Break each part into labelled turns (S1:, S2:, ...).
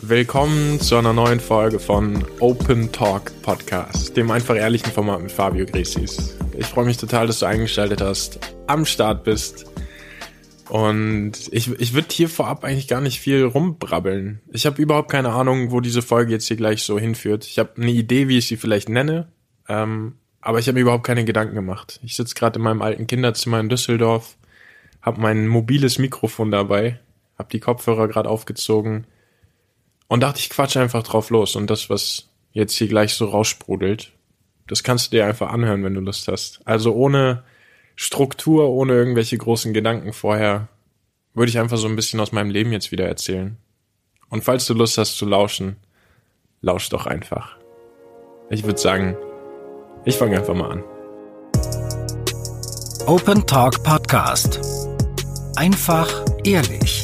S1: Willkommen zu einer neuen Folge von Open Talk Podcast, dem einfach ehrlichen Format mit Fabio Gressis. Ich freue mich total, dass du eingeschaltet hast, am Start bist. Und ich würde hier vorab eigentlich gar nicht viel rumbrabbeln. Ich habe überhaupt keine Ahnung, wo diese Folge jetzt hier gleich so hinführt. Ich habe eine Idee, wie ich sie vielleicht nenne, aber ich habe mir überhaupt keine Gedanken gemacht. Ich sitze gerade in meinem alten Kinderzimmer in Düsseldorf, habe mein mobiles Mikrofon dabei, habe die Kopfhörer gerade aufgezogen und dachte, ich quatsche einfach drauf los. Und das, was jetzt hier gleich so raussprudelt, das kannst du dir einfach anhören, wenn du Lust hast. Also ohne Struktur, ohne irgendwelche großen Gedanken vorher, würde ich einfach so ein bisschen aus meinem Leben jetzt wieder erzählen. Und falls du Lust hast zu lauschen, lausch doch einfach. Ich würde sagen, ich fange einfach mal an.
S2: Open Talk Podcast. Einfach ehrlich.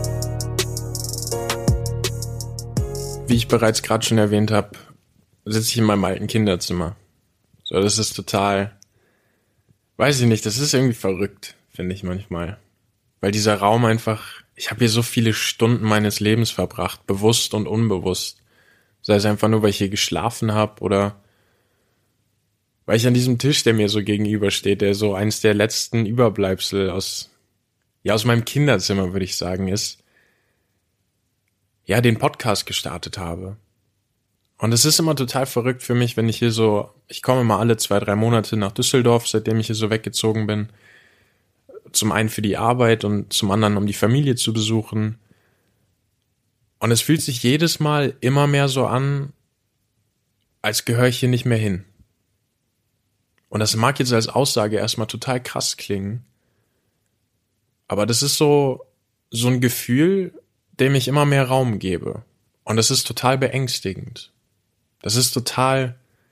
S1: Wie ich bereits gerade schon erwähnt habe, sitze ich in meinem alten Kinderzimmer. So, das ist total, weiß ich nicht, das ist irgendwie verrückt, finde ich manchmal. Weil dieser Raum einfach, ich habe hier so viele Stunden meines Lebens verbracht, bewusst und unbewusst. Sei es einfach nur, weil ich hier geschlafen habe oder weil ich an diesem Tisch, der mir so gegenübersteht, der so eins der letzten Überbleibsel aus meinem Kinderzimmer, würde ich sagen, ist, ja, den Podcast gestartet habe. Und es ist immer total verrückt für mich, wenn ich hier so, ich komme mal alle 2-3 Monate nach Düsseldorf, seitdem ich hier so weggezogen bin. Zum einen für die Arbeit und zum anderen, um die Familie zu besuchen. Und es fühlt sich jedes Mal immer mehr so an, als gehöre ich hier nicht mehr hin. Und das mag jetzt als Aussage erstmal total krass klingen. Aber das ist so ein Gefühl, dem ich immer mehr Raum gebe. Und das ist total beängstigend. Das ist total,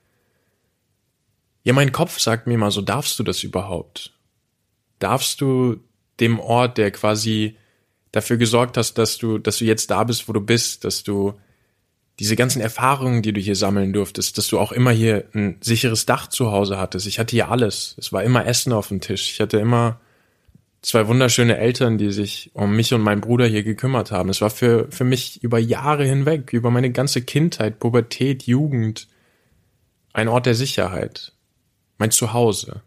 S1: ja, mein Kopf sagt mir immer so, darfst du das überhaupt? Darfst du dem Ort, der quasi dafür gesorgt hast, dass du jetzt da bist, wo du bist, dass du diese ganzen Erfahrungen, die du hier sammeln durftest, dass du auch immer hier ein sicheres Dach zu Hause hattest. Ich hatte hier alles. Es war immer Essen auf dem Tisch. Ich hatte immer 2 wunderschöne Eltern, die sich um mich und meinen Bruder hier gekümmert haben. Es war für mich über Jahre hinweg, über meine ganze Kindheit, Pubertät, Jugend, ein Ort der Sicherheit. Mein Zuhause.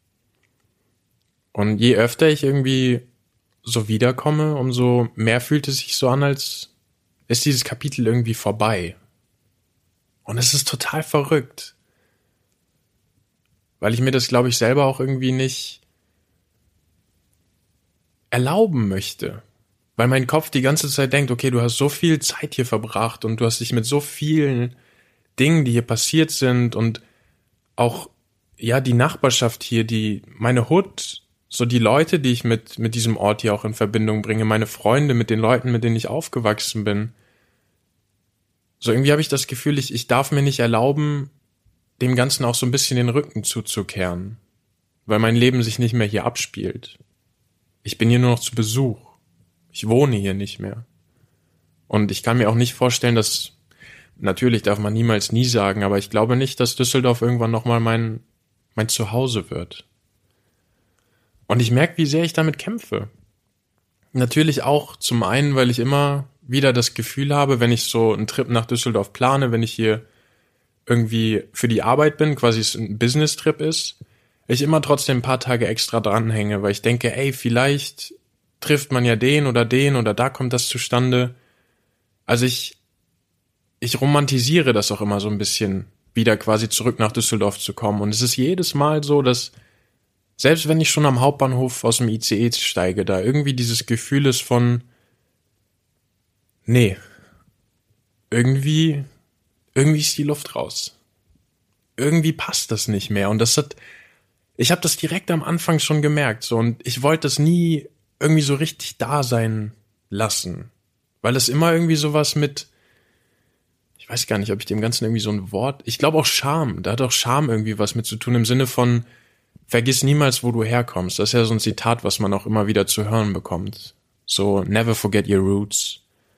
S1: Und je öfter ich irgendwie so wiederkomme, umso mehr fühlt es sich so an, als ist dieses Kapitel irgendwie vorbei. Und es ist total verrückt. Weil ich mir das, glaube ich, selber auch irgendwie nicht erlauben möchte. Weil mein Kopf die ganze Zeit denkt, okay, du hast so viel Zeit hier verbracht und du hast dich mit so vielen Dingen, die hier passiert sind und auch, ja, die Nachbarschaft hier, meine Hut, so die Leute, die ich mit diesem Ort hier auch in Verbindung bringe, meine Freunde, mit den Leuten, mit denen ich aufgewachsen bin. So irgendwie habe ich das Gefühl, ich darf mir nicht erlauben, dem Ganzen auch so ein bisschen den Rücken zuzukehren, weil mein Leben sich nicht mehr hier abspielt. Ich bin hier nur noch zu Besuch. Ich wohne hier nicht mehr. Und ich kann mir auch nicht vorstellen, dass, natürlich darf man niemals nie sagen, aber ich glaube nicht, dass Düsseldorf irgendwann nochmal mein Zuhause wird. Und ich merke, wie sehr ich damit kämpfe. Natürlich auch zum einen, weil ich immer wieder das Gefühl habe, wenn ich so einen Trip nach Düsseldorf plane, wenn ich hier irgendwie für die Arbeit bin, quasi es ein Business-Trip ist, ich immer trotzdem ein paar Tage extra dranhänge, weil ich denke, ey, vielleicht trifft man ja den oder da kommt das zustande. Also ich romantisiere das auch immer so ein bisschen, wieder quasi zurück nach Düsseldorf zu kommen. Und es ist jedes Mal so, dass selbst wenn ich schon am Hauptbahnhof aus dem ICE steige, da irgendwie dieses Gefühl ist von, nee, irgendwie ist die Luft raus. Irgendwie passt das nicht mehr. Und ich habe das direkt am Anfang schon gemerkt, so, und ich wollte das nie irgendwie so richtig da sein lassen, weil es immer irgendwie sowas mit, ich weiß gar nicht, ob ich dem Ganzen irgendwie so ein Wort, ich glaube auch Scham, da hat auch Scham irgendwie was mit zu tun, im Sinne von, vergiss niemals, wo du herkommst. Das ist ja so ein Zitat, was man auch immer wieder zu hören bekommt. So, never forget your roots.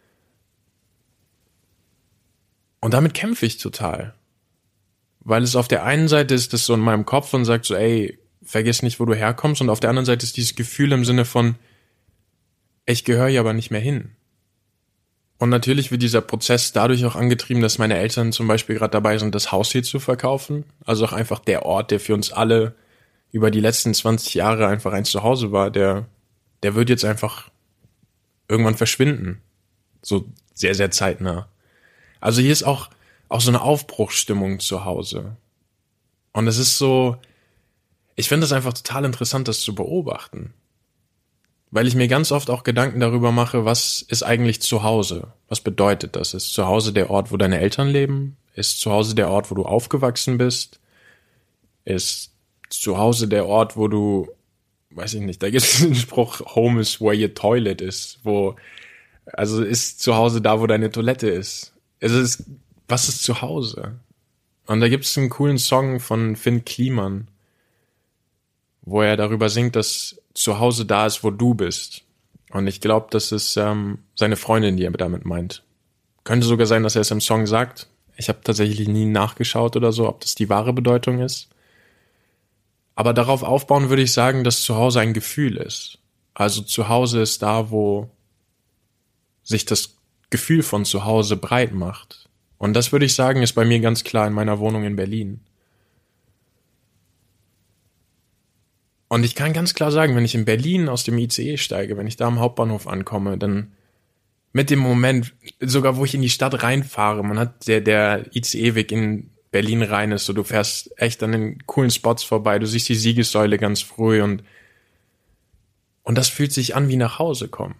S1: Und damit kämpfe ich total. Weil es auf der einen Seite ist das so in meinem Kopf und sagt so, ey, vergiss nicht, wo du herkommst. Und auf der anderen Seite ist dieses Gefühl im Sinne von, ich gehöre hier aber nicht mehr hin. Und natürlich wird dieser Prozess dadurch auch angetrieben, dass meine Eltern zum Beispiel gerade dabei sind, das Haus hier zu verkaufen. Also auch einfach der Ort, der für uns alle über die letzten 20 Jahre einfach ein Zuhause war, der wird jetzt einfach irgendwann verschwinden. So sehr, sehr zeitnah. Also hier ist auch so eine Aufbruchsstimmung zu Hause. Und es ist so, ich finde es einfach total interessant, das zu beobachten. Weil ich mir ganz oft auch Gedanken darüber mache, was ist eigentlich zu Hause? Was bedeutet das? Ist zu Hause der Ort, wo deine Eltern leben? Ist zu Hause der Ort, wo du aufgewachsen bist? Ist zu Hause der Ort, wo du, weiß ich nicht, da gibt es den Spruch, Home is where your toilet is, also ist zu Hause da, wo deine Toilette ist. Was ist zu Hause? Und da gibt es einen coolen Song von Finn Kliman, wo er darüber singt, dass zu Hause da ist, wo du bist. Und ich glaube, das ist seine Freundin, die er damit meint. Könnte sogar sein, dass er es im Song sagt. Ich habe tatsächlich nie nachgeschaut oder so, ob das die wahre Bedeutung ist. Aber darauf aufbauen würde ich sagen, dass zu Hause ein Gefühl ist. Also zu Hause ist da, wo sich das Gefühl von zu Hause breit macht. Und das würde ich sagen, ist bei mir ganz klar in meiner Wohnung in Berlin. Und ich kann ganz klar sagen, wenn ich in Berlin aus dem ICE steige, wenn ich da am Hauptbahnhof ankomme, dann mit dem Moment, sogar wo ich in die Stadt reinfahre, man hat der ICE-Weg in Berlin rein ist, so du fährst echt an den coolen Spots vorbei, du siehst die Siegessäule ganz früh und das fühlt sich an wie nach Hause kommen.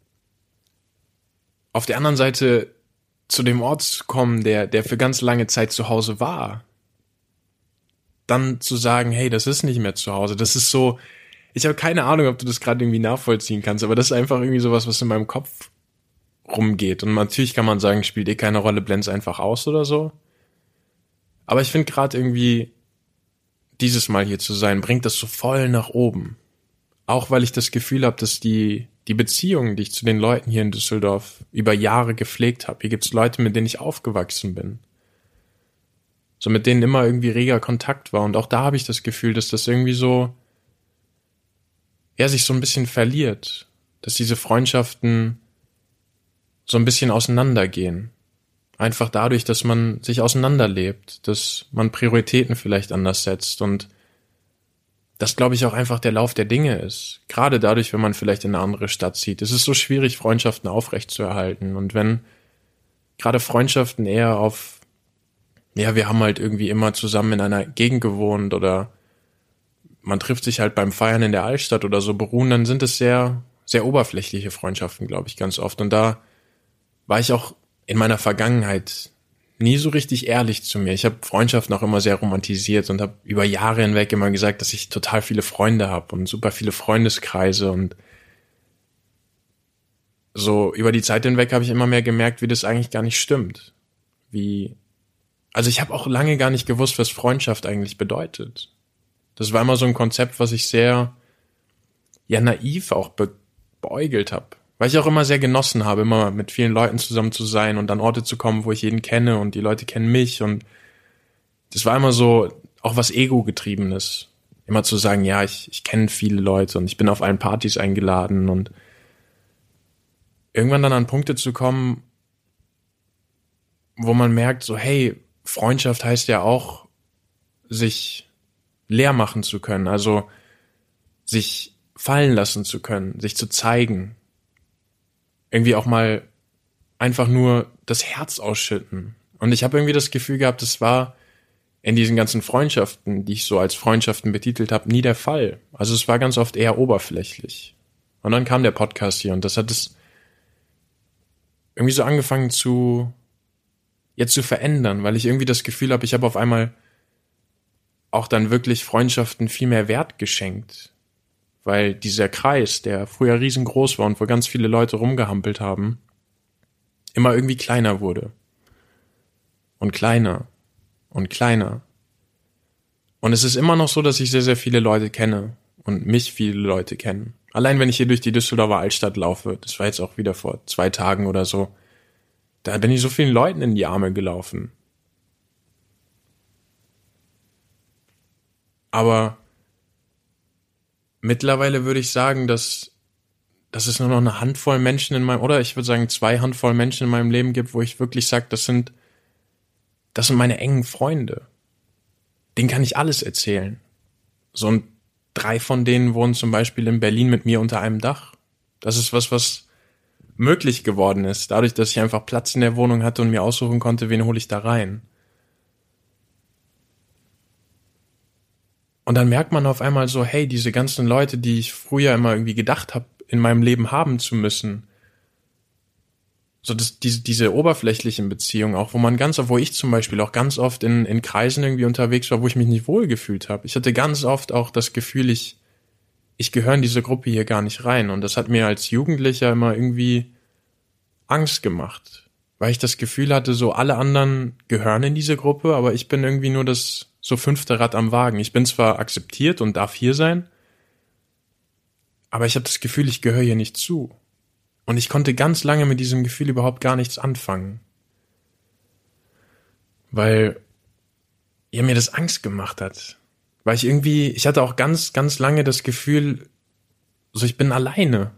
S1: Auf der anderen Seite zu dem Ort zu kommen, der für ganz lange Zeit zu Hause war, dann zu sagen, hey, das ist nicht mehr zu Hause, das ist so, ich habe keine Ahnung, ob du das gerade irgendwie nachvollziehen kannst, aber das ist einfach irgendwie sowas, was in meinem Kopf rumgeht. Und natürlich kann man sagen, spielt keine Rolle, blend's einfach aus oder so. Aber ich finde gerade irgendwie, dieses Mal hier zu sein, bringt das so voll nach oben. Auch weil ich das Gefühl habe, dass die Beziehungen, die ich zu den Leuten hier in Düsseldorf über Jahre gepflegt habe, hier gibt's Leute, mit denen ich aufgewachsen bin. So mit denen immer irgendwie reger Kontakt war. Und auch da habe ich das Gefühl, dass das irgendwie so, ja, sich so ein bisschen verliert. Dass diese Freundschaften so ein bisschen auseinandergehen. Einfach dadurch, dass man sich auseinanderlebt, dass man Prioritäten vielleicht anders setzt und das, glaube ich, auch einfach der Lauf der Dinge ist. Gerade dadurch, wenn man vielleicht in eine andere Stadt zieht. Es ist so schwierig, Freundschaften aufrechtzuerhalten. Und wenn gerade Freundschaften eher auf, ja, wir haben halt irgendwie immer zusammen in einer Gegend gewohnt oder man trifft sich halt beim Feiern in der Altstadt oder so beruhen, dann sind es sehr, sehr oberflächliche Freundschaften, glaube ich, ganz oft. Und da war ich auch in meiner Vergangenheit nie so richtig ehrlich zu mir. Ich habe Freundschaften auch immer sehr romantisiert und habe über Jahre hinweg immer gesagt, dass ich total viele Freunde habe und super viele Freundeskreise und so über die Zeit hinweg habe ich immer mehr gemerkt, wie das eigentlich gar nicht stimmt. Also ich habe auch lange gar nicht gewusst, was Freundschaft eigentlich bedeutet. Das war immer so ein Konzept, was ich sehr, ja, naiv auch beäugelt habe. Weil ich auch immer sehr genossen habe, immer mit vielen Leuten zusammen zu sein und an Orte zu kommen, wo ich jeden kenne und die Leute kennen mich und das war immer so auch was Ego-getriebenes. Immer zu sagen, ja, ich kenne viele Leute und ich bin auf allen Partys eingeladen und irgendwann dann an Punkte zu kommen, wo man merkt so, hey, Freundschaft heißt ja auch, sich leer machen zu können, also sich fallen lassen zu können, sich zu zeigen. Irgendwie auch mal einfach nur das Herz ausschütten. Und ich habe irgendwie das Gefühl gehabt, das war in diesen ganzen Freundschaften, die ich so als Freundschaften betitelt habe, nie der Fall. Also es war ganz oft eher oberflächlich. Und dann kam der Podcast hier und das hat es irgendwie so angefangen zu verändern, weil ich irgendwie das Gefühl habe, ich habe auf einmal auch dann wirklich Freundschaften viel mehr Wert geschenkt. Weil dieser Kreis, der früher riesengroß war und wo ganz viele Leute rumgehampelt haben, immer irgendwie kleiner wurde. Und kleiner. Und kleiner. Und es ist immer noch so, dass ich sehr, sehr viele Leute kenne. Und mich viele Leute kennen. Allein wenn ich hier durch die Düsseldorfer Altstadt laufe, das war jetzt auch wieder vor 2 Tagen oder so, da bin ich so vielen Leuten in die Arme gelaufen. Aber mittlerweile würde ich sagen, dass dass es nur noch eine Handvoll Menschen oder ich würde sagen 2 Handvoll Menschen in meinem Leben gibt, wo ich wirklich sage, das sind meine engen Freunde. Denen kann ich alles erzählen. So, und 3 von denen wohnen zum Beispiel in Berlin mit mir unter einem Dach. Das ist was möglich geworden ist, dadurch, dass ich einfach Platz in der Wohnung hatte und mir aussuchen konnte, wen hole ich da rein. Und dann merkt man auf einmal so, hey, diese ganzen Leute, die ich früher immer irgendwie gedacht habe, in meinem Leben haben zu müssen, so diese oberflächlichen Beziehungen auch, wo ich zum Beispiel auch ganz oft in Kreisen irgendwie unterwegs war, wo ich mich nicht wohl gefühlt habe. Ich hatte ganz oft auch das Gefühl, ich gehöre in diese Gruppe hier gar nicht rein. Und das hat mir als Jugendlicher immer irgendwie Angst gemacht, weil ich das Gefühl hatte, so alle anderen gehören in diese Gruppe, aber ich bin irgendwie nur das so 5. Rad am Wagen. Ich bin zwar akzeptiert und darf hier sein, aber ich habe das Gefühl, ich gehöre hier nicht zu. Und ich konnte ganz lange mit diesem Gefühl überhaupt gar nichts anfangen. Weil mir das Angst gemacht hat. Weil ich hatte auch ganz, ganz lange das Gefühl, so ich bin alleine.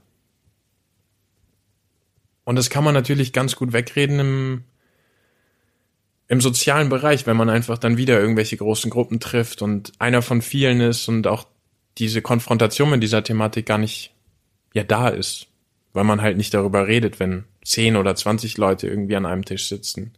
S1: Und das kann man natürlich ganz gut wegreden im sozialen Bereich, wenn man einfach dann wieder irgendwelche großen Gruppen trifft und einer von vielen ist und auch diese Konfrontation mit dieser Thematik gar nicht da ist. Weil man halt nicht darüber redet, wenn 10 oder 20 Leute irgendwie an einem Tisch sitzen.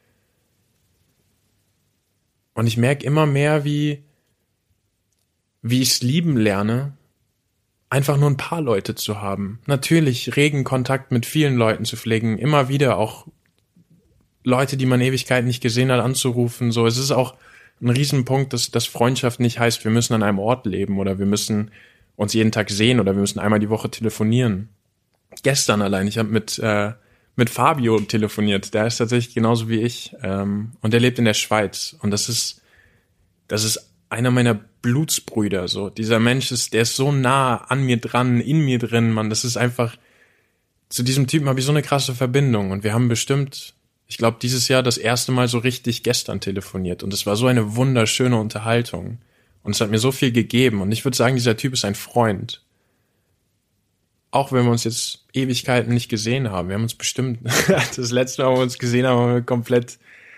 S1: Und ich merke immer mehr, wie ich es lieben lerne, einfach nur ein paar Leute zu haben. Natürlich regen Kontakt mit vielen Leuten zu pflegen, immer wieder auch Leute, die man Ewigkeiten nicht gesehen hat, anzurufen. So, es ist auch ein Riesenpunkt, dass Freundschaft nicht heißt, wir müssen an einem Ort leben oder wir müssen uns jeden Tag sehen oder wir müssen einmal die Woche telefonieren. Gestern allein, ich habe mit Fabio telefoniert, der ist tatsächlich genauso wie ich und der lebt in der Schweiz und das ist einer meiner Blutsbrüder, so. Dieser Mensch der ist so nah an mir dran, in mir drin, Mann, das ist einfach, zu diesem Typen habe ich so eine krasse Verbindung und wir haben bestimmt, ich glaube, dieses Jahr das erste Mal so richtig gestern telefoniert und es war so eine wunderschöne Unterhaltung und es hat mir so viel gegeben und ich würde sagen, dieser Typ ist ein Freund. Auch wenn wir uns jetzt Ewigkeiten nicht gesehen haben. Wir haben uns bestimmt, das letzte Mal, wo wir uns gesehen haben, haben wir komplett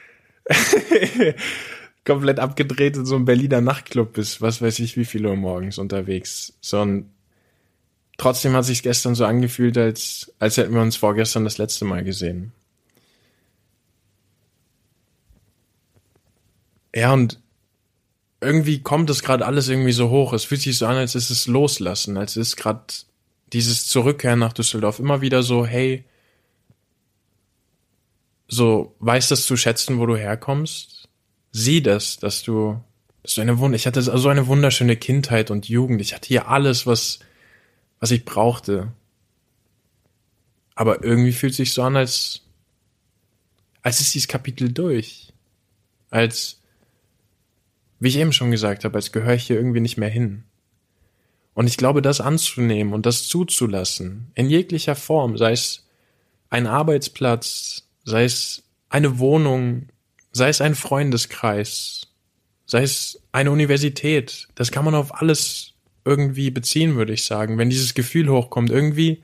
S1: abgedreht in so einem Berliner Nachtclub bis, was weiß ich, wie viel Uhr morgens unterwegs. So, und trotzdem hat sich gestern so angefühlt, als hätten wir uns vorgestern das letzte Mal gesehen. Ja, und irgendwie kommt das gerade alles irgendwie so hoch. Es fühlt sich so an, als ist es loslassen, als ist gerade dieses Zurückkehren nach Düsseldorf immer wieder so, hey, so, weißt das zu schätzen, wo du herkommst? Sieh das, ich hatte so eine wunderschöne Kindheit und Jugend. Ich hatte hier alles, was ich brauchte. Aber irgendwie fühlt es sich so an, als ist dieses Kapitel durch. Wie ich eben schon gesagt habe, als gehöre ich hier irgendwie nicht mehr hin. Und ich glaube, das anzunehmen und das zuzulassen, in jeglicher Form, sei es ein Arbeitsplatz, sei es eine Wohnung, sei es ein Freundeskreis, sei es eine Universität, das kann man auf alles irgendwie beziehen, würde ich sagen. Wenn dieses Gefühl hochkommt, irgendwie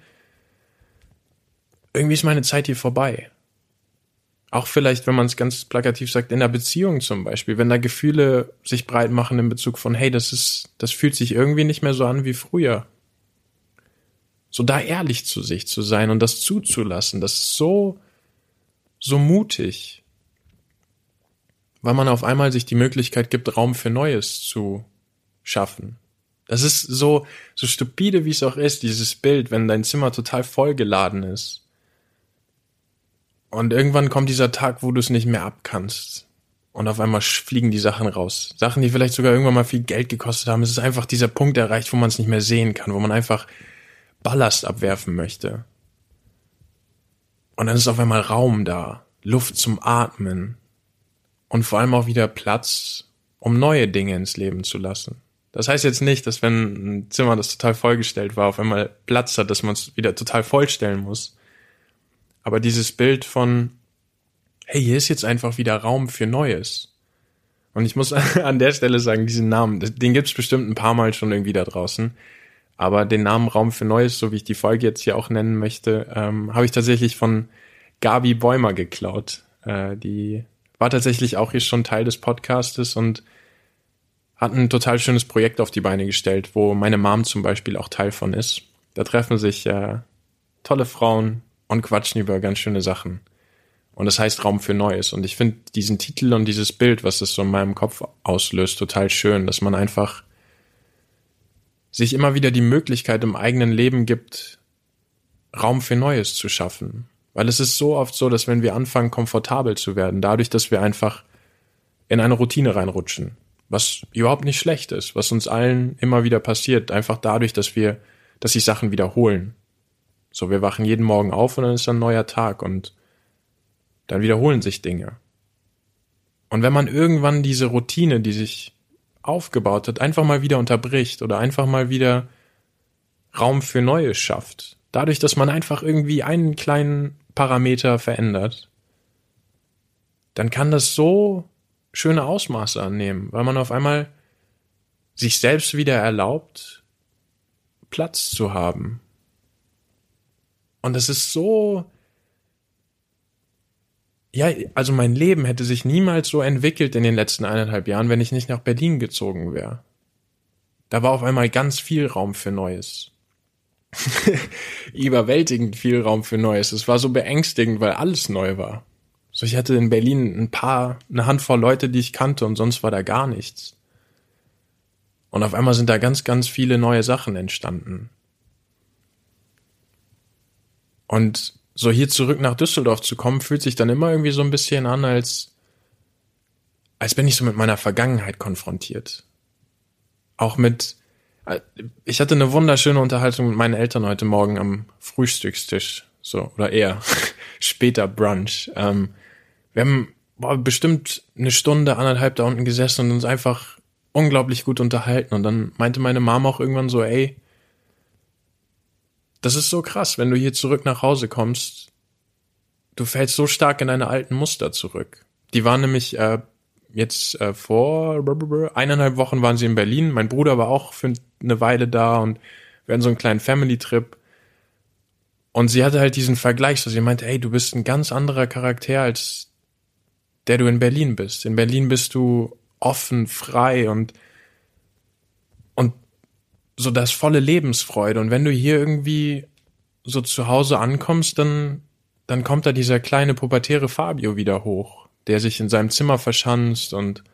S1: ist meine Zeit hier vorbei. Auch vielleicht, wenn man es ganz plakativ sagt, in der Beziehung zum Beispiel, wenn da Gefühle sich breit machen in Bezug von, hey, das fühlt sich irgendwie nicht mehr so an wie früher. So da ehrlich zu sich zu sein und das zuzulassen, das ist so mutig. Weil man auf einmal sich die Möglichkeit gibt, Raum für Neues zu schaffen. Das ist so stupide, wie es auch ist, dieses Bild, wenn dein Zimmer total vollgeladen ist. Und irgendwann kommt dieser Tag, wo du es nicht mehr abkannst. Und auf einmal fliegen die Sachen raus. Sachen, die vielleicht sogar irgendwann mal viel Geld gekostet haben. Es ist einfach dieser Punkt erreicht, wo man es nicht mehr sehen kann, wo man einfach Ballast abwerfen möchte. Und dann ist auf einmal Raum da, Luft zum Atmen und vor allem auch wieder Platz, um neue Dinge ins Leben zu lassen. Das heißt jetzt nicht, dass wenn ein Zimmer, das total vollgestellt war, auf einmal Platz hat, dass man es wieder total vollstellen muss. Aber dieses Bild von, hey, hier ist jetzt einfach wieder Raum für Neues. Und ich muss an der Stelle sagen, diesen Namen, den gibt's bestimmt ein paar Mal schon irgendwie da draußen. Aber den Namen Raum für Neues, so wie ich die Folge jetzt hier auch nennen möchte, habe ich tatsächlich von Gabi Bäumer geklaut. Die war tatsächlich auch hier schon Teil des Podcastes und hat ein total schönes Projekt auf die Beine gestellt, wo meine Mom zum Beispiel auch Teil von ist. Da treffen sich tolle Frauen und quatschen über ganz schöne Sachen. Und das heißt Raum für Neues. Und ich finde diesen Titel und dieses Bild, was das so in meinem Kopf auslöst, total schön, dass man einfach sich immer wieder die Möglichkeit im eigenen Leben gibt, Raum für Neues zu schaffen. Weil es ist so oft so, dass wenn wir anfangen, komfortabel zu werden, dadurch, dass wir einfach in eine Routine reinrutschen, was überhaupt nicht schlecht ist, was uns allen immer wieder passiert, einfach dadurch, dass sich Sachen wiederholen. So, wir wachen jeden Morgen auf und dann ist ein neuer Tag und dann wiederholen sich Dinge. Und wenn man irgendwann diese Routine, die sich aufgebaut hat, einfach mal wieder unterbricht oder einfach mal wieder Raum für Neues schafft, dadurch, dass man einfach irgendwie einen kleinen Parameter verändert, dann kann das so schöne Ausmaße annehmen, weil man auf einmal sich selbst wieder erlaubt, Platz zu haben. Und es ist so, ja, also mein Leben hätte sich niemals so entwickelt in den letzten 1,5 Jahren, wenn ich nicht nach Berlin gezogen wäre. Da war auf einmal ganz viel Raum für Neues. Überwältigend viel Raum für Neues. Es war so beängstigend, weil alles neu war. So, ich hatte in Berlin eine Handvoll Leute, die ich kannte und sonst war da gar nichts. Und auf einmal sind da ganz, ganz viele neue Sachen entstanden. Und so hier zurück nach Düsseldorf zu kommen, fühlt sich dann immer irgendwie so ein bisschen an, als bin ich so mit meiner Vergangenheit konfrontiert. Ich hatte eine wunderschöne Unterhaltung mit meinen Eltern heute Morgen am Frühstückstisch, so, oder eher später Brunch. Wir haben bestimmt 1 Stunde, 1,5 da unten gesessen und uns einfach unglaublich gut unterhalten. Und dann meinte meine Mom auch irgendwann so, ey, das ist so krass, wenn du hier zurück nach Hause kommst, du fällst so stark in deine alten Muster zurück. Die waren nämlich vor 1,5 Wochen waren sie in Berlin. Mein Bruder war auch für eine Weile da und wir hatten so einen kleinen Family-Trip. Und sie hatte halt diesen Vergleich, so sie meinte, ey, du bist ein ganz anderer Charakter, als der du in Berlin bist. In Berlin bist du offen, frei und so das volle Lebensfreude. Und wenn du hier irgendwie so zu Hause ankommst, dann kommt da dieser kleine pubertäre Fabio wieder hoch, der sich in seinem Zimmer verschanzt und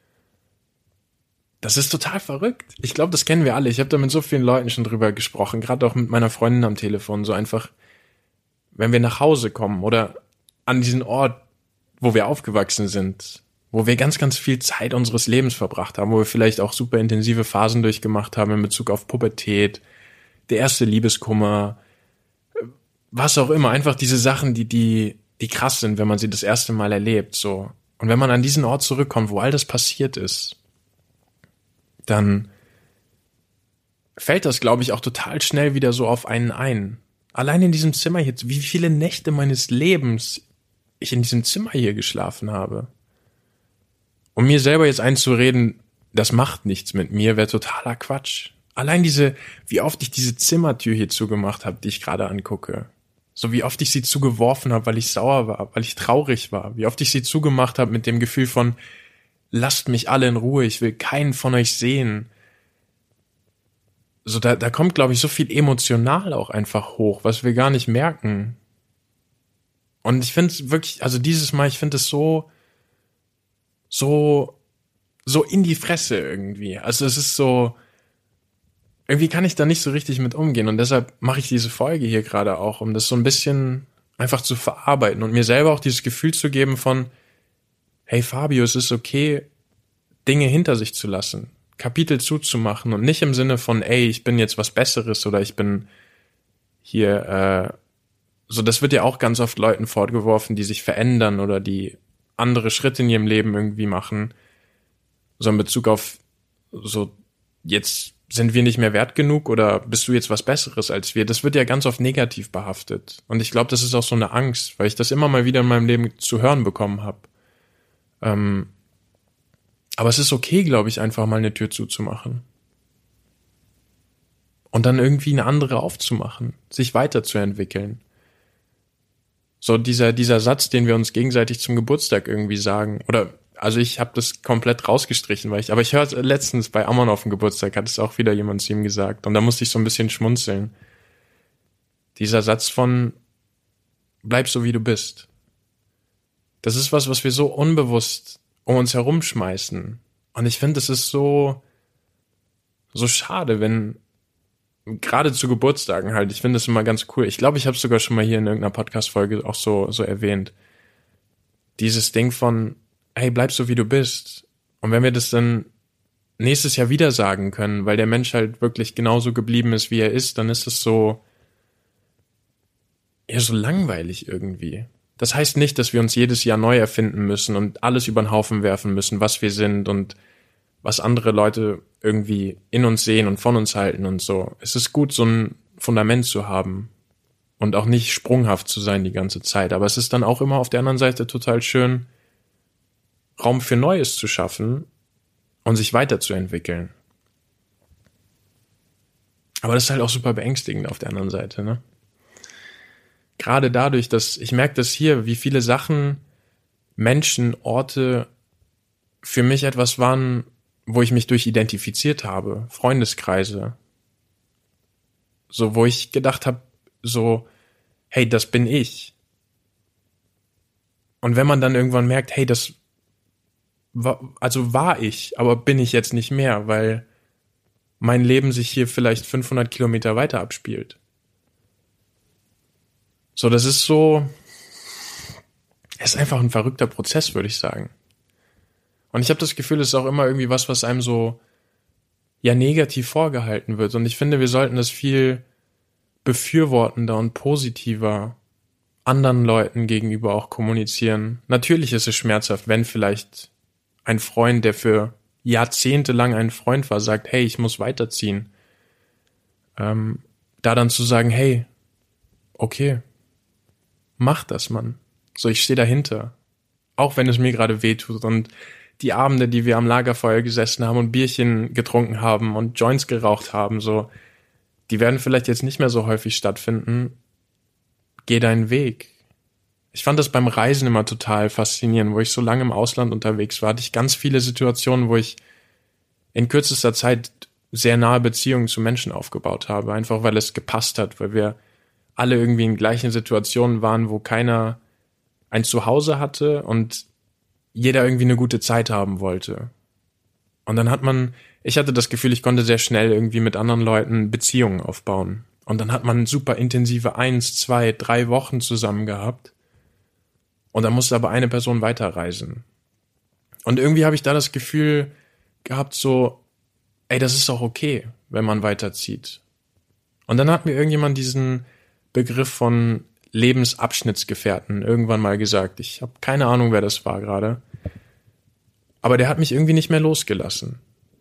S1: das ist total verrückt. Ich glaube, das kennen wir alle. Ich habe da mit so vielen Leuten schon drüber gesprochen, gerade auch mit meiner Freundin am Telefon. So einfach, wenn wir nach Hause kommen oder an diesen Ort, wo wir aufgewachsen sind, wo wir ganz, ganz viel Zeit unseres Lebens verbracht haben, wo wir vielleicht auch super intensive Phasen durchgemacht haben in Bezug auf Pubertät, der erste Liebeskummer, was auch immer. Einfach diese Sachen, die krass sind, wenn man sie das erste Mal erlebt. So. Und wenn man an diesen Ort zurückkommt, wo all das passiert ist, dann fällt das, glaube ich, auch total schnell wieder so auf einen ein. Allein in diesem Zimmer hier, wie viele Nächte meines Lebens ich in diesem Zimmer hier geschlafen habe. Um mir selber jetzt einzureden, das macht nichts mit mir, wäre totaler Quatsch. Allein wie oft ich diese Zimmertür hier zugemacht habe, die ich gerade angucke. So wie oft ich sie zugeworfen habe, weil ich sauer war, weil ich traurig war. Wie oft ich sie zugemacht habe mit dem Gefühl von, lasst mich alle in Ruhe, ich will keinen von euch sehen. So, da kommt, glaube ich, so viel emotional auch einfach hoch, was wir gar nicht merken. Und ich finde es wirklich, also dieses Mal, ich finde es so in die Fresse irgendwie. Also es ist so, irgendwie kann ich da nicht so richtig mit umgehen und deshalb mache ich diese Folge hier gerade auch, um das so ein bisschen einfach zu verarbeiten und mir selber auch dieses Gefühl zu geben von, hey Fabio, es ist okay, Dinge hinter sich zu lassen, Kapitel zuzumachen und nicht im Sinne von, ey, ich bin jetzt was Besseres oder ich bin hier, so das wird ja auch ganz oft Leuten vorgeworfen, die sich verändern oder die andere Schritte in ihrem Leben irgendwie machen, so in Bezug auf so, jetzt sind wir nicht mehr wert genug oder bist du jetzt was Besseres als wir? Das wird ja ganz oft negativ behaftet. Und ich glaube, das ist auch so eine Angst, weil ich das immer mal wieder in meinem Leben zu hören bekommen habe. Aber es ist okay, glaube ich, einfach mal eine Tür zuzumachen. und dann irgendwie eine andere aufzumachen, sich weiterzuentwickeln. So dieser Satz, den wir uns gegenseitig zum Geburtstag irgendwie sagen, oder also ich habe das komplett rausgestrichen, aber ich hörte letztens bei Amon auf dem Geburtstag, hat es auch wieder jemand zu ihm gesagt, und da musste ich so ein bisschen schmunzeln. Dieser Satz von bleib so wie du bist. Das ist was wir so unbewusst um uns herumschmeißen. Und ich finde, es ist so schade, wenn gerade zu Geburtstagen halt, ich finde das immer ganz cool. Ich glaube, ich habe es sogar schon mal hier in irgendeiner Podcast-Folge auch so erwähnt. Dieses Ding von, hey, bleib so wie du bist. Und wenn wir das dann nächstes Jahr wieder sagen können, weil der Mensch halt wirklich genauso geblieben ist, wie er ist, dann ist es so langweilig irgendwie. Das heißt nicht, dass wir uns jedes Jahr neu erfinden müssen und alles über den Haufen werfen müssen, was wir sind und was andere Leute irgendwie in uns sehen und von uns halten und so. Es ist gut, so ein Fundament zu haben und auch nicht sprunghaft zu sein die ganze Zeit. Aber es ist dann auch immer auf der anderen Seite total schön, Raum für Neues zu schaffen und sich weiterzuentwickeln. Aber das ist halt auch super beängstigend auf der anderen Seite, ne? Gerade dadurch, dass ich merke das hier, wie viele Sachen, Menschen, Orte für mich etwas waren, wo ich mich durch identifiziert habe, Freundeskreise. So, wo ich gedacht habe, so, hey, das bin ich. Und wenn man dann irgendwann merkt, hey, das war ich, aber bin ich jetzt nicht mehr, weil mein Leben sich hier vielleicht 500 Kilometer weiter abspielt. So, das ist es ist einfach ein verrückter Prozess, würde ich sagen. Und ich habe das Gefühl, es ist auch immer irgendwie was einem so, ja, negativ vorgehalten wird. Und ich finde, wir sollten das viel befürwortender und positiver anderen Leuten gegenüber auch kommunizieren. Natürlich ist es schmerzhaft, wenn vielleicht ein Freund, der für Jahrzehnte lang ein Freund war, sagt, hey, ich muss weiterziehen. Da dann zu sagen, hey, okay, mach das, Mann. So, ich stehe dahinter. Auch wenn es mir gerade wehtut. Und die Abende, die wir am Lagerfeuer gesessen haben und Bierchen getrunken haben und Joints geraucht haben, so, die werden vielleicht jetzt nicht mehr so häufig stattfinden. Geh deinen Weg. Ich fand das beim Reisen immer total faszinierend, wo ich so lange im Ausland unterwegs war, hatte ich ganz viele Situationen, wo ich in kürzester Zeit sehr nahe Beziehungen zu Menschen aufgebaut habe, einfach weil es gepasst hat, weil wir alle irgendwie in gleichen Situationen waren, wo keiner ein Zuhause hatte und jeder irgendwie eine gute Zeit haben wollte. Und dann ich hatte das Gefühl, ich konnte sehr schnell irgendwie mit anderen Leuten Beziehungen aufbauen. Und dann hat man super intensive 1, 2, 3 Wochen zusammen gehabt. Und dann musste aber eine Person weiterreisen. Und irgendwie habe ich da das Gefühl gehabt, so, ey, das ist auch okay, wenn man weiterzieht. Und dann hat mir irgendjemand diesen Begriff von Lebensabschnittsgefährten irgendwann mal gesagt. Ich habe keine Ahnung, wer das war gerade. Aber der hat mich irgendwie nicht mehr losgelassen.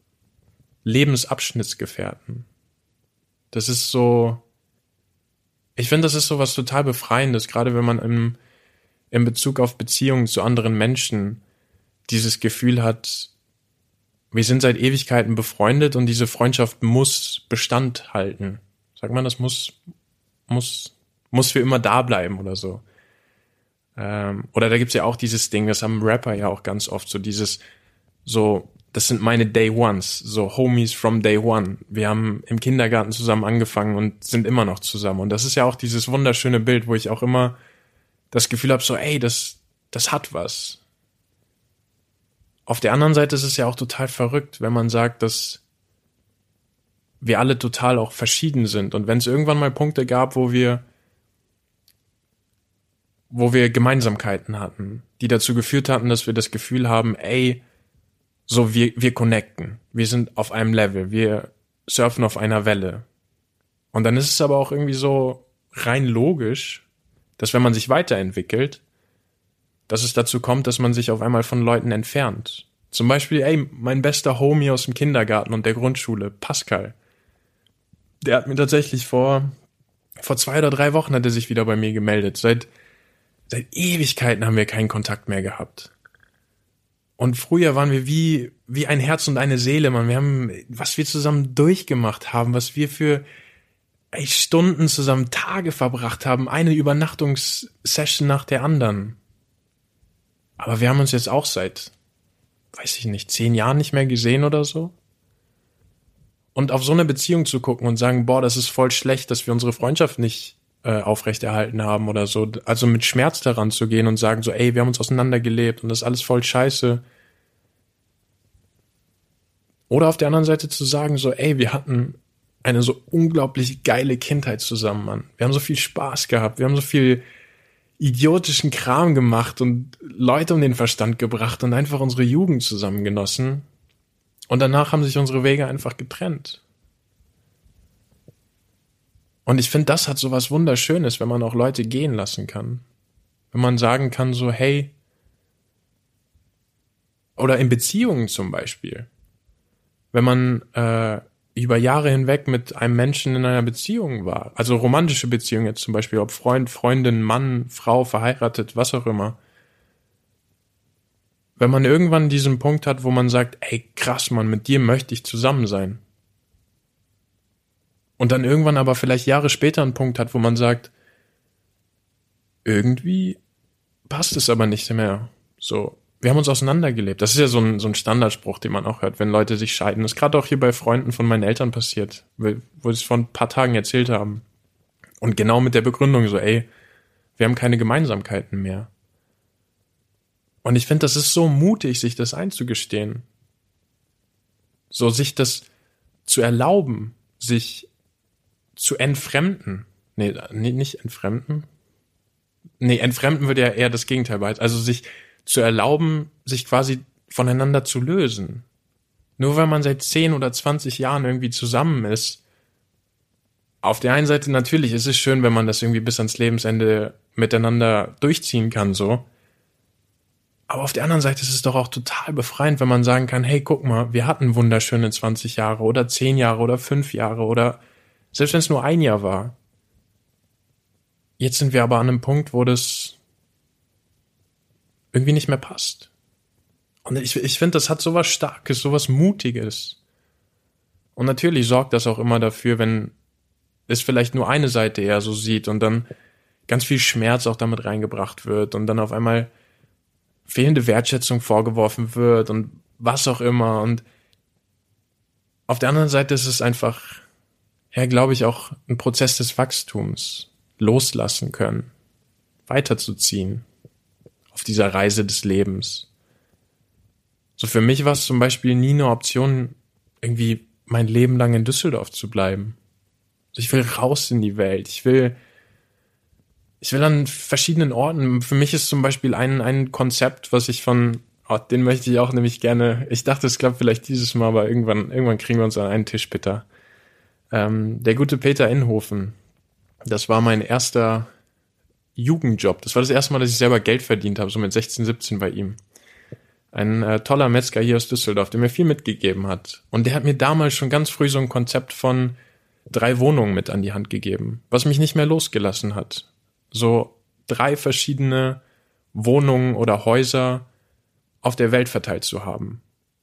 S1: Lebensabschnittsgefährten. Das ist so, ich finde, das ist so was total Befreiendes, gerade wenn man in Bezug auf Beziehungen zu anderen Menschen dieses Gefühl hat, wir sind seit Ewigkeiten befreundet und diese Freundschaft muss Bestand halten. Sagt man, das muss für immer da bleiben oder so. Oder da gibt's ja auch dieses Ding, das haben Rapper ja auch ganz oft, so dieses, so, das sind meine Day Ones, so Homies from Day One. Wir haben im Kindergarten zusammen angefangen und sind immer noch zusammen. Und das ist ja auch dieses wunderschöne Bild, wo ich auch immer das Gefühl habe, so, ey, das hat was. Auf der anderen Seite ist es ja auch total verrückt, wenn man sagt, dass wir alle total auch verschieden sind. Und wenn es irgendwann mal Punkte gab, wo wir Gemeinsamkeiten hatten, die dazu geführt hatten, dass wir das Gefühl haben, ey, so wir connecten, wir sind auf einem Level, wir surfen auf einer Welle. Und dann ist es aber auch irgendwie so rein logisch, dass wenn man sich weiterentwickelt, dass es dazu kommt, dass man sich auf einmal von Leuten entfernt. Zum Beispiel, ey, mein bester Homie aus dem Kindergarten und der Grundschule, Pascal, der hat mir tatsächlich vor 2 oder 3 Wochen hat er sich wieder bei mir gemeldet. Seit Ewigkeiten haben wir keinen Kontakt mehr gehabt. Und früher waren wir wie ein Herz und eine Seele, Mann. Wir haben, was wir zusammen durchgemacht haben, was wir für Stunden zusammen, Tage verbracht haben, eine Übernachtungssession nach der anderen. Aber wir haben uns jetzt auch seit, weiß ich nicht, 10 Jahren nicht mehr gesehen oder so. Und auf so eine Beziehung zu gucken und sagen, boah, das ist voll schlecht, dass wir unsere Freundschaft nicht aufrechterhalten haben oder so. Also mit Schmerz daran zu gehen und sagen so, ey, wir haben uns auseinandergelebt und das ist alles voll scheiße. Oder auf der anderen Seite zu sagen so, ey, wir hatten eine so unglaublich geile Kindheit zusammen, Mann. Wir haben so viel Spaß gehabt, wir haben so viel idiotischen Kram gemacht und Leute um den Verstand gebracht und einfach unsere Jugend zusammen genossen. Und danach haben sich unsere Wege einfach getrennt. Und ich finde, das hat so was Wunderschönes, wenn man auch Leute gehen lassen kann. Wenn man sagen kann so, hey, oder in Beziehungen zum Beispiel. Wenn man über Jahre hinweg mit einem Menschen in einer Beziehung war, also romantische Beziehung jetzt zum Beispiel, ob Freund, Freundin, Mann, Frau, verheiratet, was auch immer. Wenn man irgendwann diesen Punkt hat, wo man sagt, ey, krass, Mann, mit dir möchte ich zusammen sein. Und dann irgendwann aber vielleicht Jahre später einen Punkt hat, wo man sagt, irgendwie passt es aber nicht mehr. So, wir haben uns auseinandergelebt. Das ist ja so ein Standardspruch, den man auch hört, wenn Leute sich scheiden. Das ist gerade auch hier bei Freunden von meinen Eltern passiert, wo sie es vor ein paar Tagen erzählt haben. Und genau mit der Begründung so, ey, wir haben keine Gemeinsamkeiten mehr. Und ich finde, das ist so mutig, sich das einzugestehen. So, sich das zu erlauben, sich zu entfremden. Nee, nicht entfremden. Nee, entfremden würde ja eher das Gegenteil behalten. Also sich zu erlauben, sich quasi voneinander zu lösen. Nur weil man seit 10 oder 20 Jahren irgendwie zusammen ist. Auf der einen Seite natürlich ist es schön, wenn man das irgendwie bis ans Lebensende miteinander durchziehen kann, so. Aber auf der anderen Seite ist es doch auch total befreiend, wenn man sagen kann, hey, guck mal, wir hatten wunderschöne 20 Jahre oder 10 Jahre oder 5 Jahre oder selbst wenn es nur ein Jahr war. Jetzt sind wir aber an einem Punkt, wo das irgendwie nicht mehr passt. Und ich finde, das hat sowas Starkes, sowas Mutiges. Und natürlich sorgt das auch immer dafür, wenn es vielleicht nur eine Seite eher so sieht und dann ganz viel Schmerz auch damit reingebracht wird und dann auf einmal fehlende Wertschätzung vorgeworfen wird und was auch immer. Und auf der anderen Seite ist es einfach, ja, glaube ich, auch ein Prozess des Wachstums. Loslassen können. Weiterzuziehen. Auf dieser Reise des Lebens. So für mich war es zum Beispiel nie eine Option, irgendwie mein Leben lang in Düsseldorf zu bleiben. Ich will raus in die Welt. Ich will an verschiedenen Orten. Für mich ist zum Beispiel ein Konzept, was ich den möchte ich auch nämlich gerne, ich dachte, es klappt vielleicht dieses Mal, aber irgendwann kriegen wir uns an einen Tisch, Peter. Der gute Peter Inhofen, das war mein erster Jugendjob. Das war das erste Mal, dass ich selber Geld verdient habe, so mit 16, 17 bei ihm. Ein toller Metzger hier aus Düsseldorf, der mir viel mitgegeben hat. Und der hat mir damals schon ganz früh so ein Konzept von 3 Wohnungen mit an die Hand gegeben, was mich nicht mehr losgelassen hat. So 3 verschiedene Wohnungen oder Häuser auf der Welt verteilt zu haben.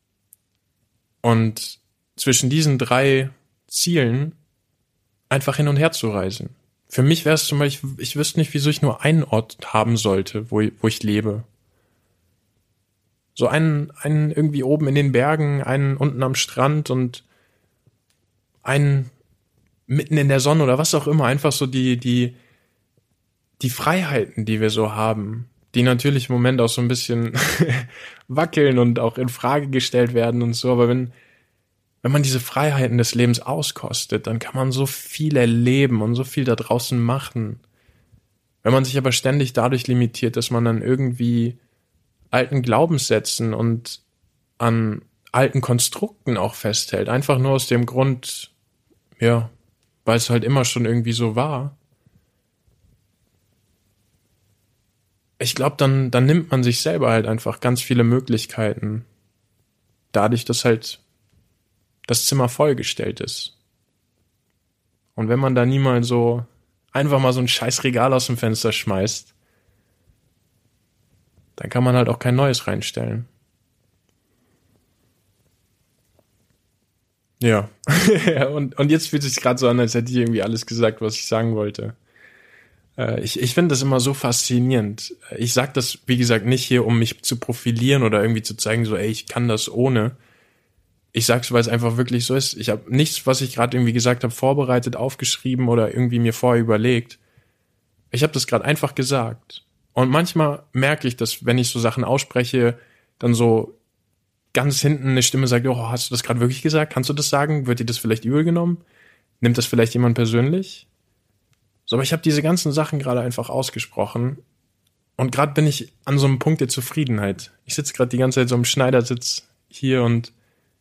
S1: Und zwischen diesen 3 Zielen einfach hin und her zu reisen. Für mich wäre es zum Beispiel, ich wüsste nicht, wieso ich nur einen Ort haben sollte, wo ich lebe. So einen irgendwie oben in den Bergen, einen unten am Strand und einen mitten in der Sonne oder was auch immer. Einfach so die Freiheiten, die wir so haben, die natürlich im Moment auch so ein bisschen wackeln und auch in Frage gestellt werden und so. Aber wenn man diese Freiheiten des Lebens auskostet, dann kann man so viel erleben und so viel da draußen machen. Wenn man sich aber ständig dadurch limitiert, dass man dann irgendwie alten Glaubenssätzen und an alten Konstrukten auch festhält, einfach nur aus dem Grund, ja, weil es halt immer schon irgendwie so war. Ich glaube, dann nimmt man sich selber halt einfach ganz viele Möglichkeiten, dadurch, dass halt das Zimmer vollgestellt ist. Und wenn man da nie mal so einfach mal so ein scheiß Regal aus dem Fenster schmeißt, dann kann man halt auch kein neues reinstellen. Ja. und jetzt fühlt es sich gerade so an, als hätte ich irgendwie alles gesagt, was ich sagen wollte. Ich finde das immer so faszinierend. Ich sage das, wie gesagt, nicht hier, um mich zu profilieren oder irgendwie zu zeigen, so, ey, ich kann das ohne. Ich sag's, weil es einfach wirklich so ist. Ich habe nichts, was ich gerade irgendwie gesagt habe, vorbereitet, aufgeschrieben oder irgendwie mir vorher überlegt. Ich habe das gerade einfach gesagt. Und manchmal merke ich, dass, wenn ich so Sachen ausspreche, dann so ganz hinten eine Stimme sagt, oh, hast du das gerade wirklich gesagt? Kannst du das sagen? Wird dir das vielleicht übel genommen? Nimmt das vielleicht jemand persönlich? So, aber ich habe diese ganzen Sachen gerade einfach ausgesprochen. Und gerade bin ich an so einem Punkt der Zufriedenheit. Ich sitze gerade die ganze Zeit so im Schneidersitz hier und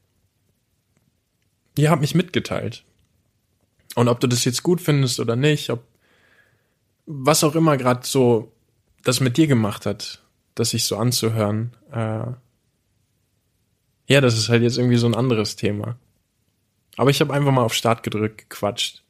S1: ihr habt mich mitgeteilt. Und ob du das jetzt gut findest oder nicht, ob was auch immer gerade so das mit dir gemacht hat, das sich so anzuhören, ja, das ist halt jetzt irgendwie so ein anderes Thema. Aber ich habe einfach mal auf Start gedrückt, gequatscht.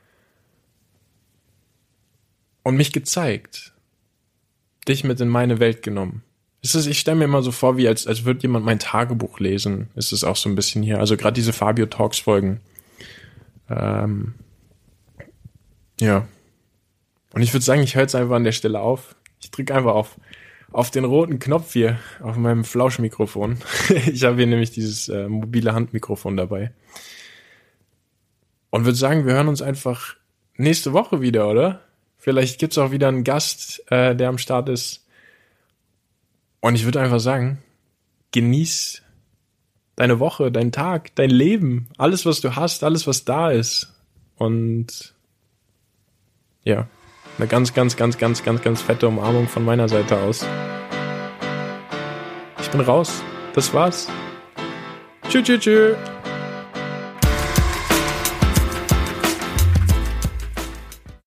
S1: Und mich gezeigt. Dich mit in meine Welt genommen. Ich stelle mir immer so vor, wie als würde jemand mein Tagebuch lesen. Ist es auch so ein bisschen hier. Also gerade diese Fabio Talks Folgen. Ja. Und ich würde sagen, ich höre jetzt einfach an der Stelle auf. Ich drücke einfach auf den roten Knopf hier auf meinem Flauschmikrofon. Ich habe hier nämlich dieses mobile Handmikrofon dabei. Und würde sagen, wir hören uns einfach nächste Woche wieder, oder? Vielleicht gibt's auch wieder einen Gast, der am Start ist. Und ich würde einfach sagen, genieß deine Woche, deinen Tag, dein Leben, alles, was du hast, alles, was da ist. Und ja, eine ganz, ganz, ganz, ganz, ganz, ganz fette Umarmung von meiner Seite aus. Ich bin raus. Das war's. Tschüss, tschüss, tschüss.